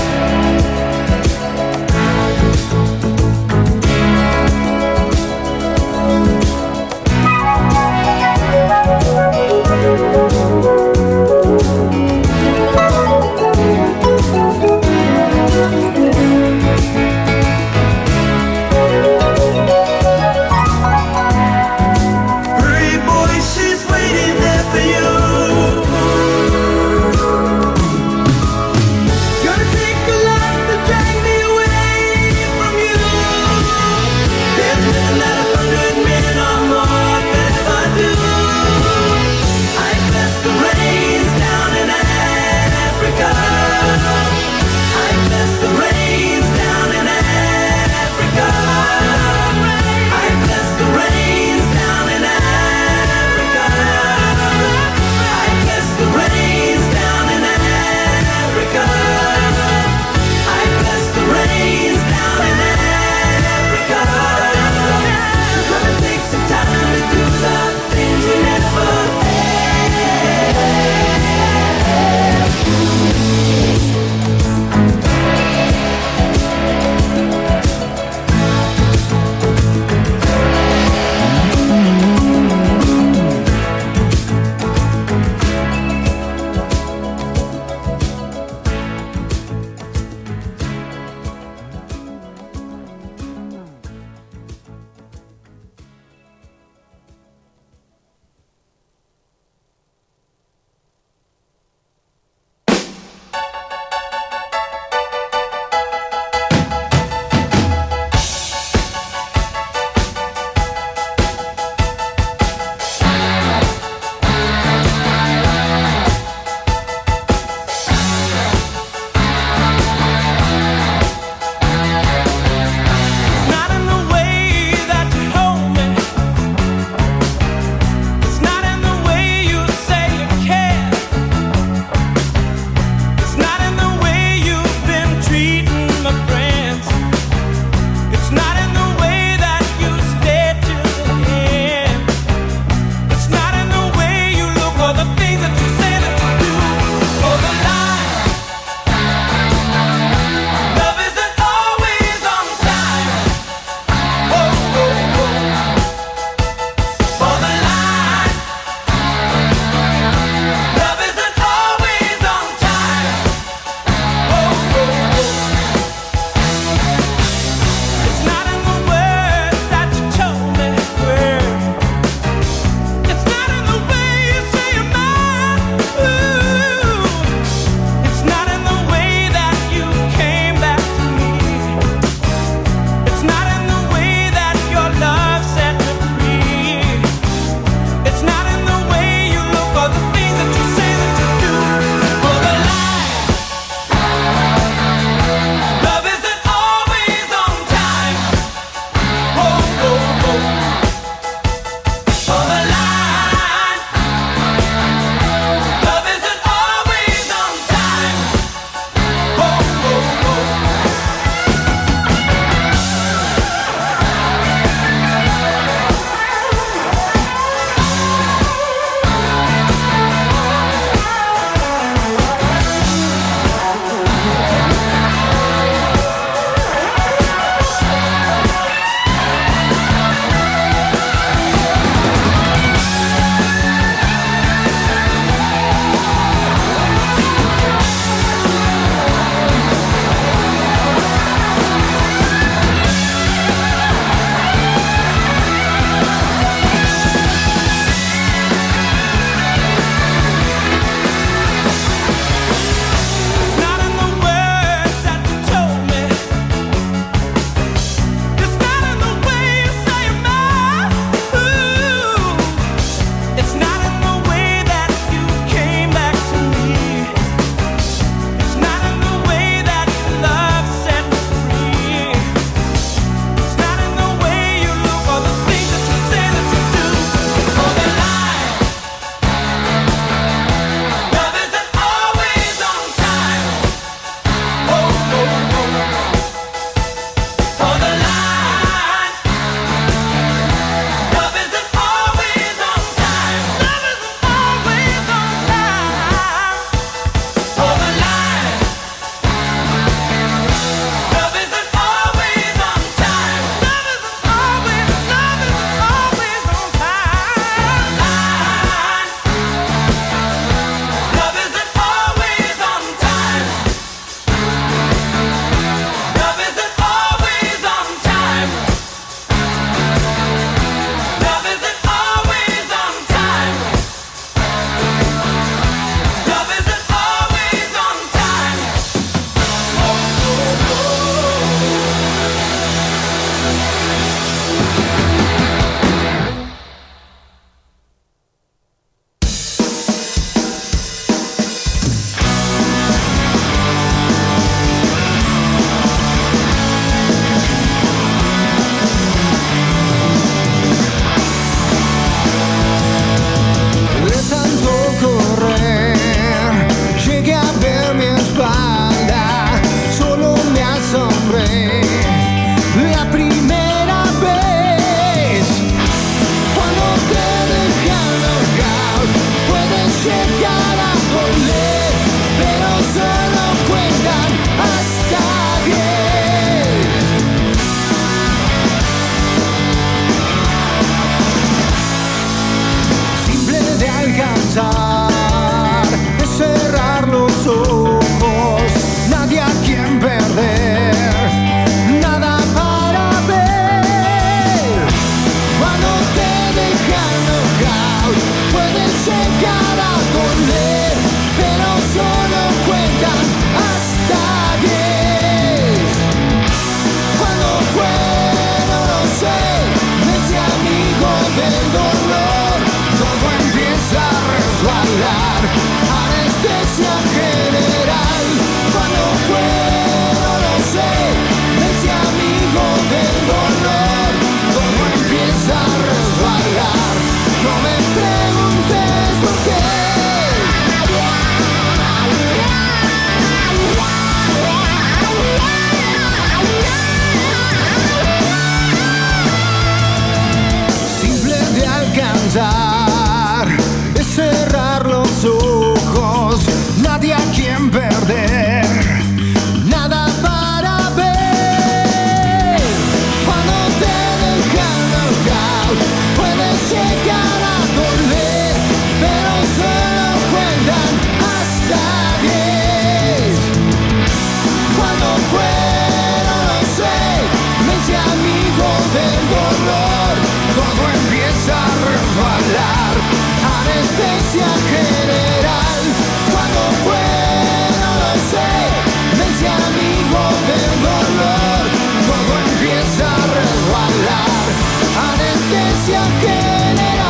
I: a quien perder, nada para ver. Cuando te dejan knockout, puedes llegar a doler, pero solo cuentan hasta diez. Cuando fue, no lo sé, me hice amigo del dolor, todo empieza a resbalar, anestesia general. Cuando fue, no lo sé, me hice amigo del dolor, todo empieza a resbalar, anestesia general.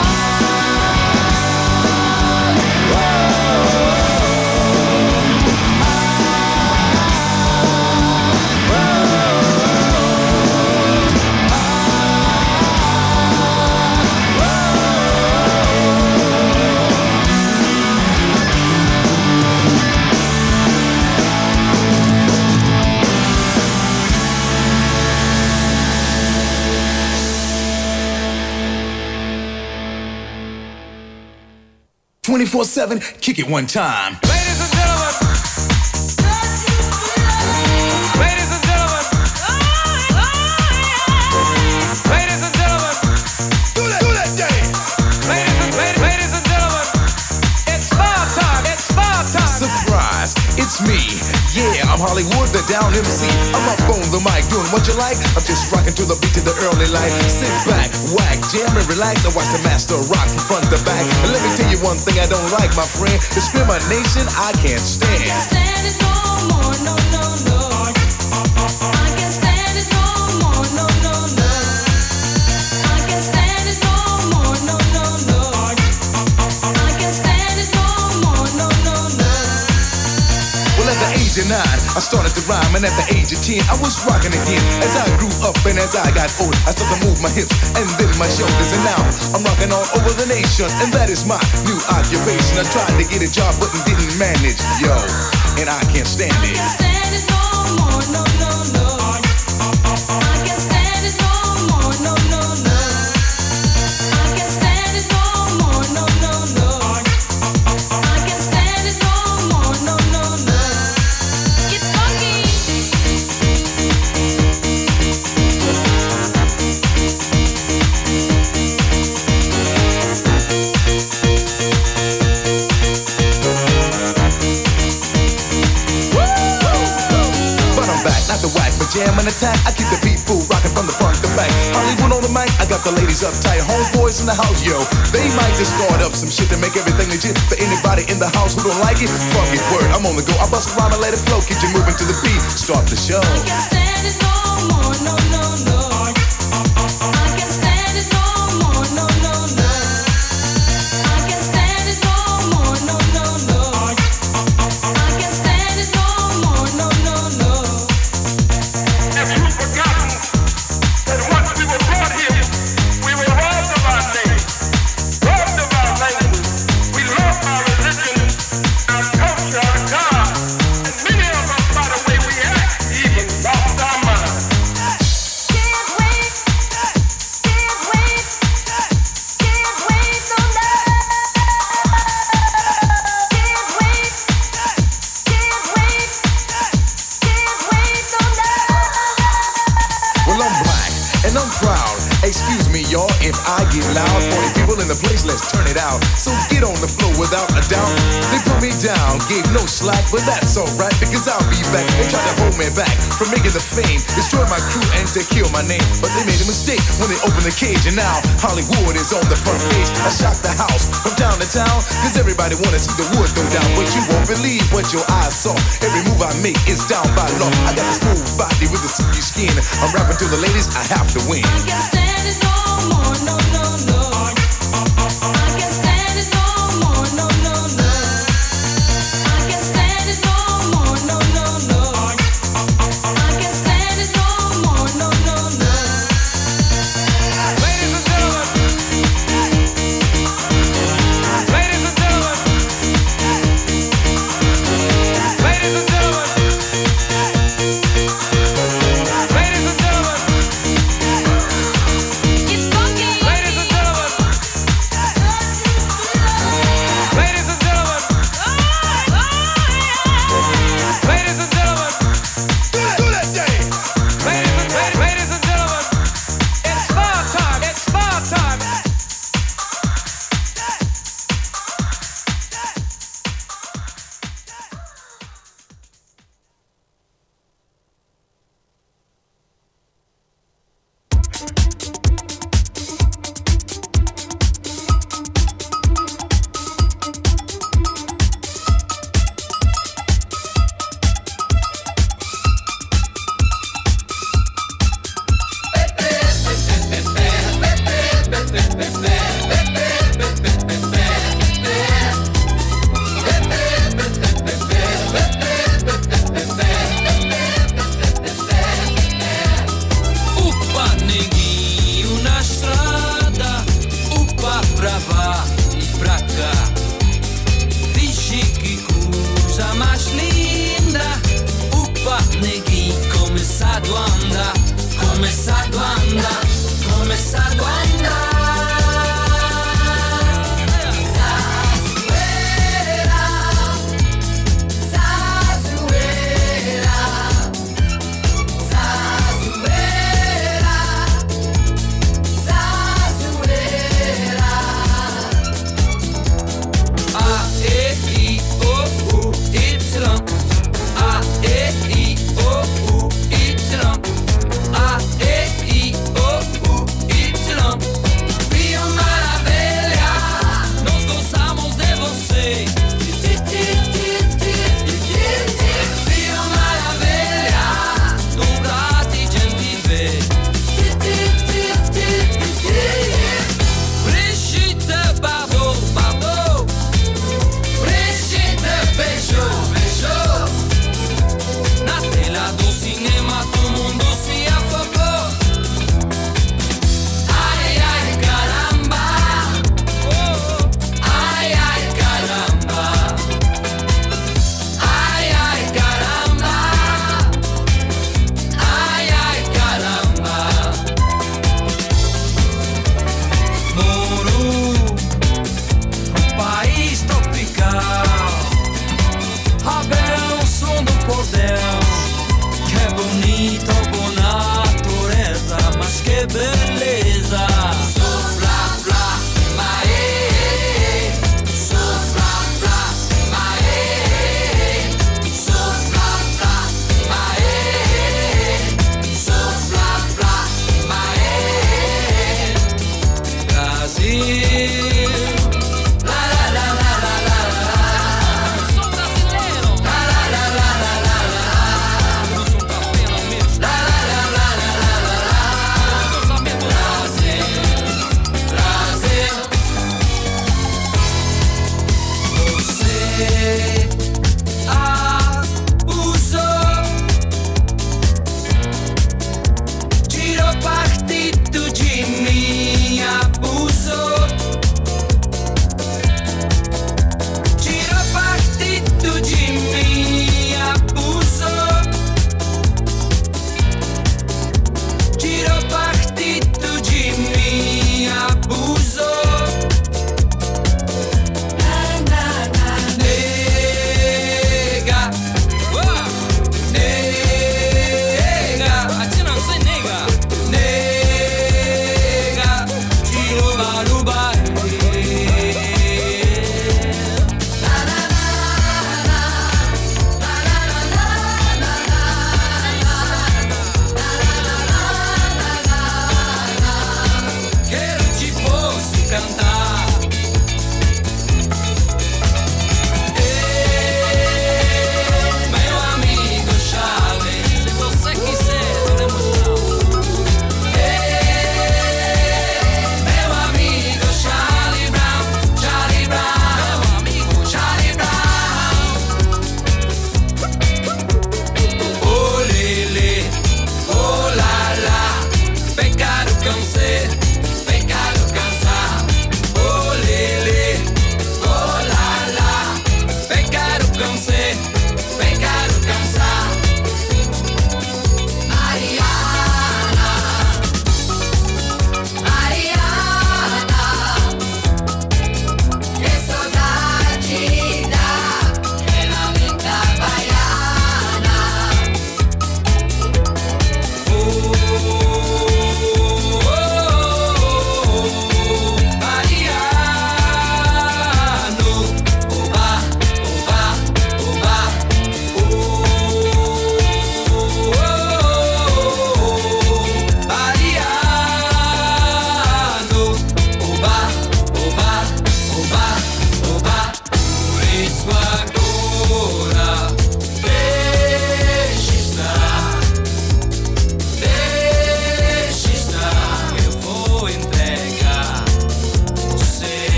I: Oh,
F: twenty-four seven, kick it one time.
J: Ladies and gentlemen. Ladies and gentlemen. Ladies and gentlemen.
F: Do that, do that dance.
J: Ladies and, ladies, ladies and gentlemen. It's five time. It's five time.
F: Surprise, it's me. Yeah, I'm Hollywood, the down M C. I'm up on the mic, doing what you like. I'm just rocking to the beat to the early light. Sit back, whack, jam and relax. I watch the master rock from front to back. And let me tell you one thing I don't like, my friend. Discrimination, I can't stand.
H: I can't stand it no more, no, no, no. I can't stand it no more, no, no, no. I can't stand it no more, no, no, no. I can't stand it no more, no, no, no.
F: Well, at the age of nine, I started to rhyme, and at the age of ten, I was rocking again. As I grew up and as I got old, I started to move my hips and then my shoulders, and now I'm rocking all over the nation, and that is my new occupation. I tried to get a job, but didn't manage, yo, and I can't stand
H: I
F: it.
H: can't stand it no more, no, no, no. I can't stand it no more, no, no, no. I can't stand it no more, no, no, no. I can't stand it no more, no, no, no. Get funky.
F: But I'm back, not the whack, but jam and attack. I keep the people rocking from the front to back. Hollywood on the mic, I got the ladies uptight. Homeboys in the house, yo. They might just start up some shit to make everything legit. For anybody in the house who don't like it, fuck it, word, I'm on the go. I bust around and let it flow, keep you moving to the beat. Start the show.
H: I can't stand it no more, no, no, no. I can't stand it no more, no, no, no. I can't stand it no more, no, no, no. I can't stand it no more, no, no, no.
J: If you've forgotten that once we were brought here, we were robbed of our name, robbed of our language. We lost our religion, our culture, our God. And many of us, by the way we act, even lost our minds.
H: Can't wait, can't wait, can't wait no more. Can't wait, can't wait, can't wait no more.
F: Well, I'm black and I'm proud. Excuse me, y'all, if I get loud. forty people in the place, let's turn it out. So get on the floor without a doubt. They put me down, gave no slack, but that's alright because I'll be back. They tried to hold me back from making the fame, destroy my crew and to kill my name. But they made a mistake when they opened the cage, and now Hollywood is on the front page. I shocked the house from town to town, cause everybody wanna see the wood go down. But you won't believe what your eyes saw. Every move I make is down by law. I got this smooth body with a silky skin. I'm rapping to the ladies, I have to win.
H: I can't stand it no more, no, no, no. I can't stand it no more, no, no, no. I can't stand it no more, no, no, no. I can't stand it no more, no, no, no.
J: Ladies and gentlemen. Ladies and gentlemen. Ladies and gentlemen. Ladies and gentlemen.
H: Get funky.
J: Ladies and gentlemen.
E: começado a andar, começado a andar, começado a andar.
K: Brasileiro.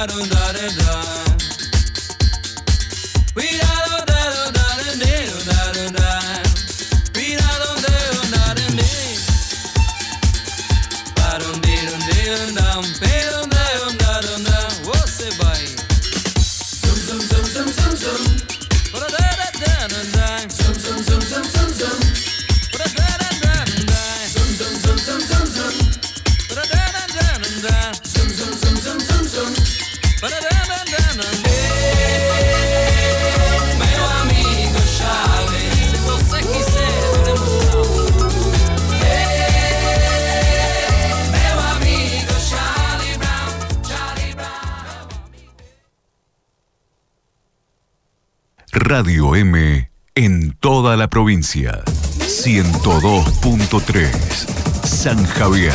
K: Radio M en toda la provincia. ciento dos punto tres San Javier.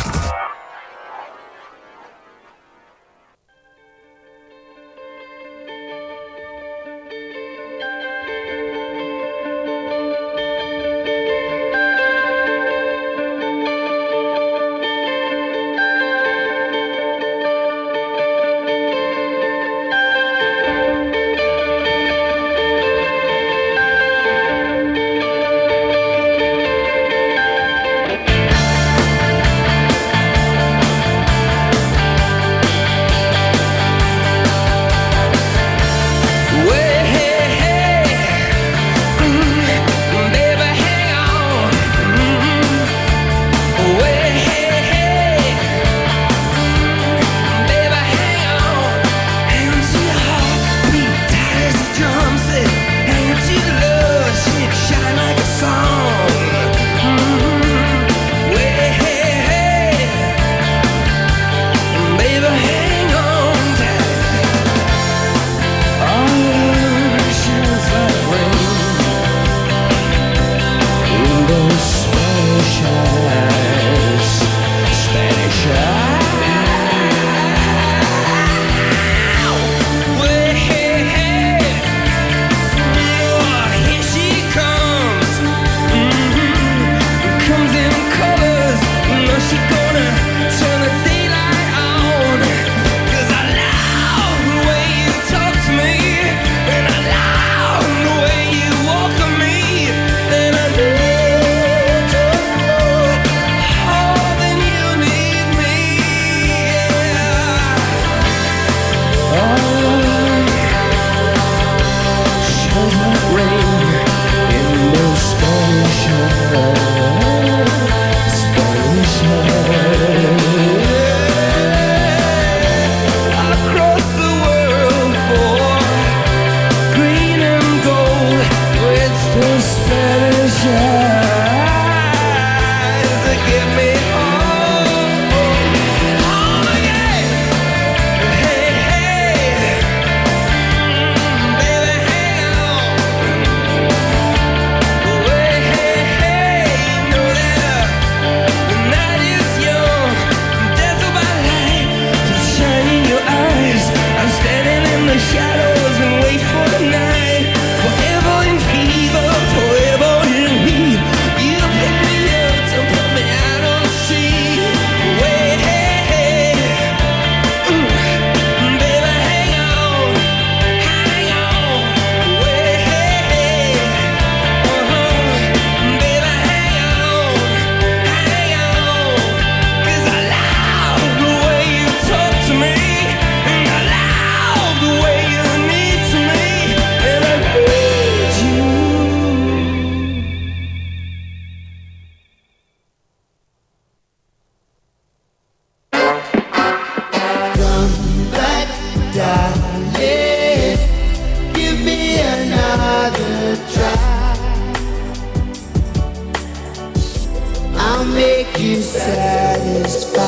I: I'll make you satisfied.